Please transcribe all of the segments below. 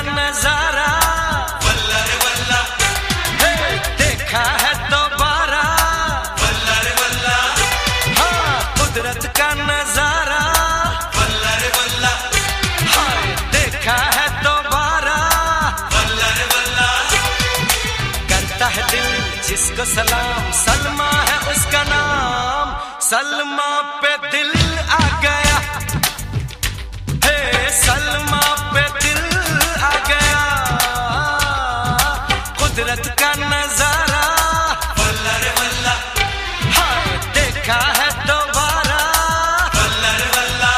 नजारा वल्ला रे वल्ला, देखा है दोबारा वल्ला रे वल्ला, हाँ कुदरत का नजारा वल्ला रे वल्ला, हाँ देखा है दोबारा वल्ला रे वल्ला। करता है दिल जिसको सलाम, सलमा है उसका नाम, सलमा पे दिल आ गया, हे सलमा पे दिल आ गया, कुदरत का नजारा वल्ला रे वल्ला, हाँ देखा है दोबारा वल्ला रे वल्ला।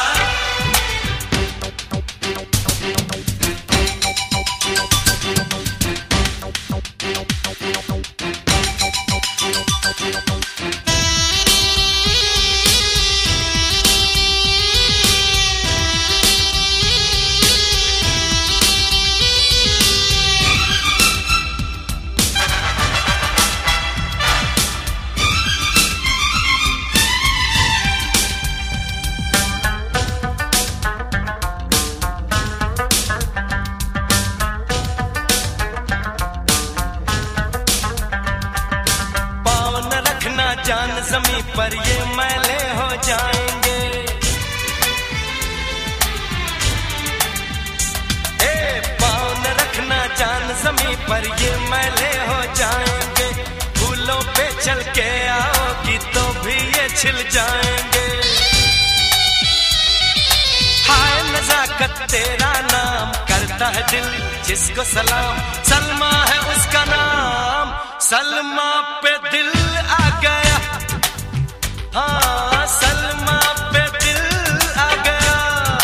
जान ज़मीं पर ये मैले हो जाएंगे, पाँव न रखना जान ज़मीं पर ये मैले हो जाएंगे, फूलों पे चल के आओगी तो भी ये छिल जाएंगे। हाय नज़ाकत तेरा नाम, करता है दिल जिसको सलाम, सलमा है उसका नाम, सलमा पे दिल आ गया, हाँ सलमा पे दिल आ गया,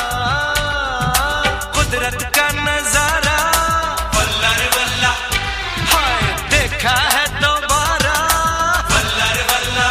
कुदरत का नजारा वल्ला रे वल्ला, हाय देखा है दोबारा वल्ला रे वल्ला।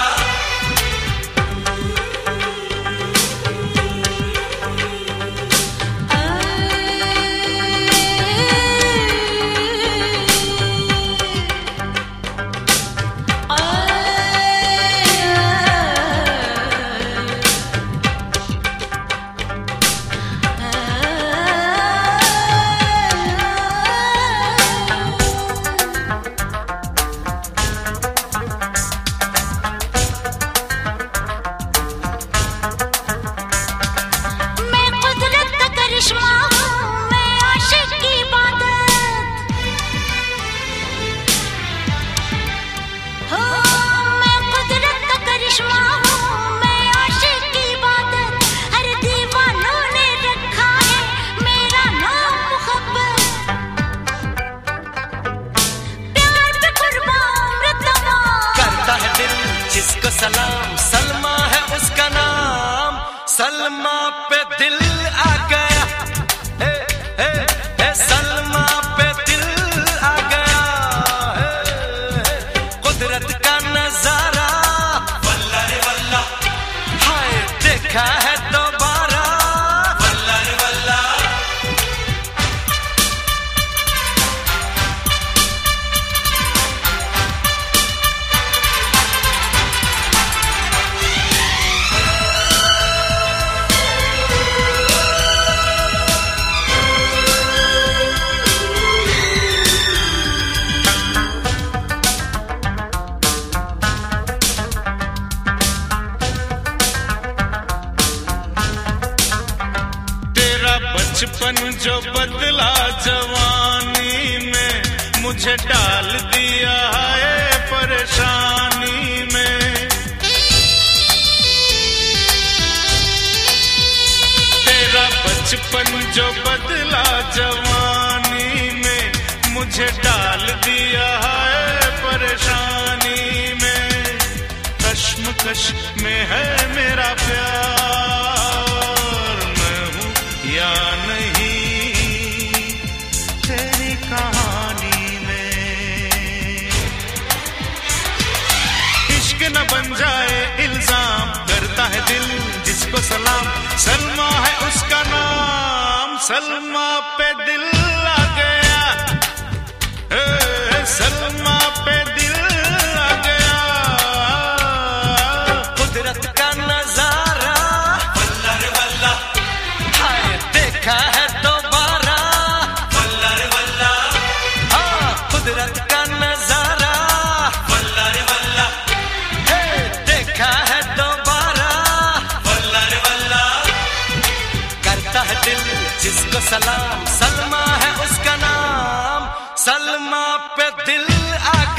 जिसको सलाम, सलमा है उसका नाम, सलमा पे दिल आ गया, हे हे हे सलमा पे दिल आ गया, हे कुदरत का नजारा वल्ला रे वल्ला, हाय देखा है दोबारा वल्ला रे वल्ला। बचपन जो बदला जवानी में, मुझे डाल दिया है परेशानी में, तेरा बचपन जो बदला जवानी में, मुझे डाल दिया है परेशानी में, कश्मकश में है मेरा प्यार, या नहीं तेरी कहानी में, इश्क न बन जाए इल्जाम, करता है दिल जिसको सलाम, सलमा है उसका नाम, सलमा पे दिल आ गया, सलमा पे दिल आ गया, कुदरत का नजारा वल्ला रे वल्ला, हाय देखा है दोबारा वल्ला रे सलमा पे दिल आ